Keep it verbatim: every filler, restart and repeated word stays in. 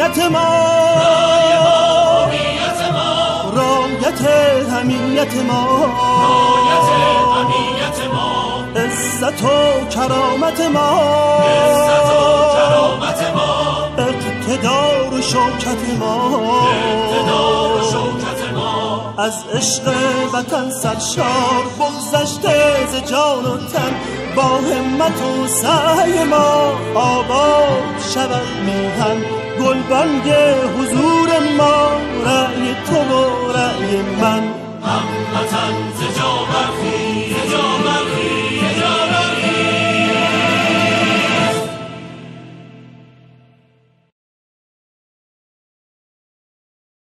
هویت ما، رای ما هویت ما، رایت همیت ما، رایت همیت ما، عزت و کرامت ما، عزت و کرامت ما، اقتدار و شوکت ما، اقتدار و شوکت ما، از عشق وطن سرشار بگذشته ز جان و تن، با همت و سعی ما آباد شود میهن، گلبانگ حضور ما رأی تو و رأی من. هموطن ز جا برخیز،